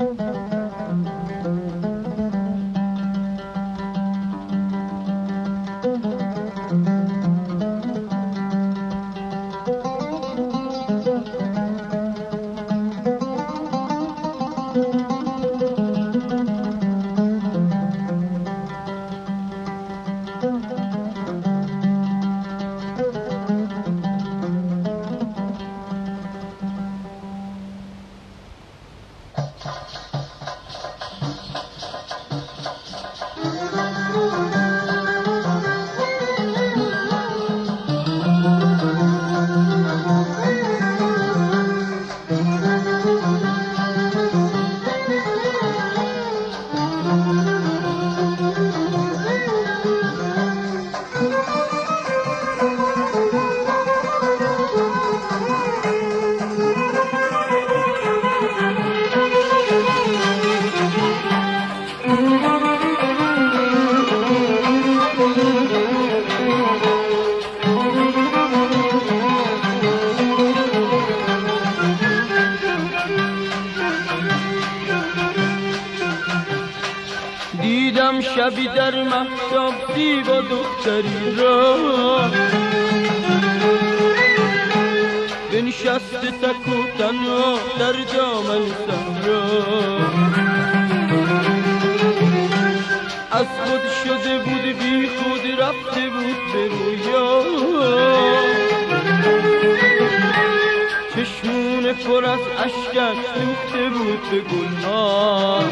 دیدم شبی در مهتاب زیبا دختری را بنشسته تک و تنها در دامن صحرا، از خود شده بود بی خود رفته بود به رویا، چشمون پر از اشکش دوخته بود به گلها.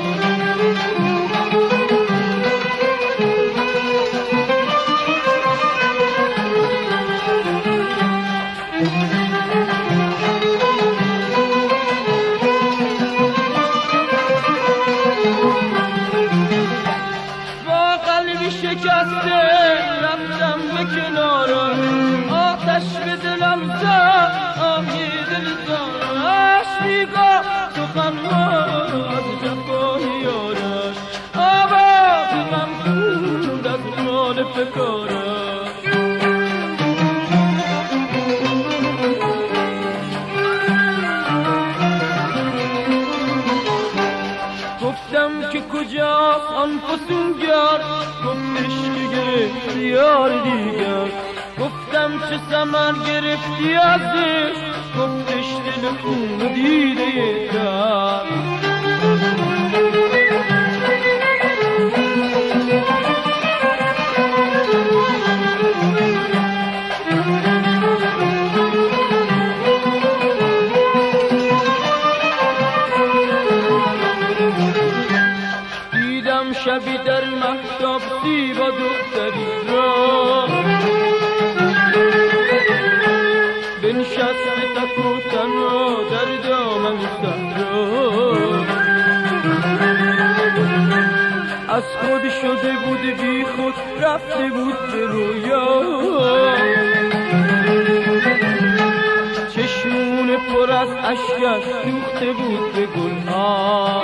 شکسته رفتم به کنارم، آتش به دلم زد آهی دل زارش، بیگاه سخنها از جفای یارش، آواز غم خوند از مال فکارش. گفتم که کجاست آن فسونگر، گفتش که گرفتی یار دیگر، گفتم چه ثمر گرفتی ازش، گفتش دل خون دیده در. شبی در مهتاب زیبا دختری را بنشسته تک و تنها در دامن صحرا، از خود شده بود بی خود رفته بود به رویا، چشمون پر از اشکش دوخته بود به گلها.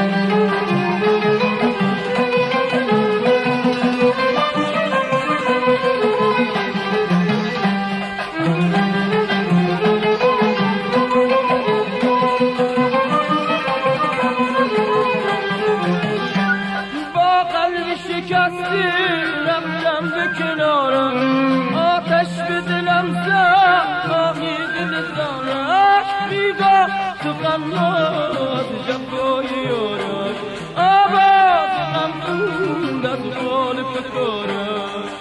شکسته رفتم به کنارم، آتش به دلم زد آهی دل زارش، بیگاه سخنها از جفای یارش، آواز غم خوند از مال فکارش.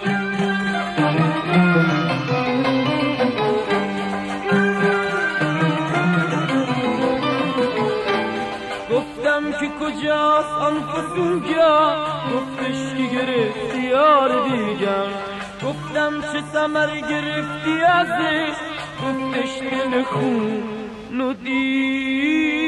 گفتم که کجاست آن فسونگر، گفتش که گرفتی یار دیگر، گفتم چه ثمر گرفتی ازش، گفتش دل خون دیگر.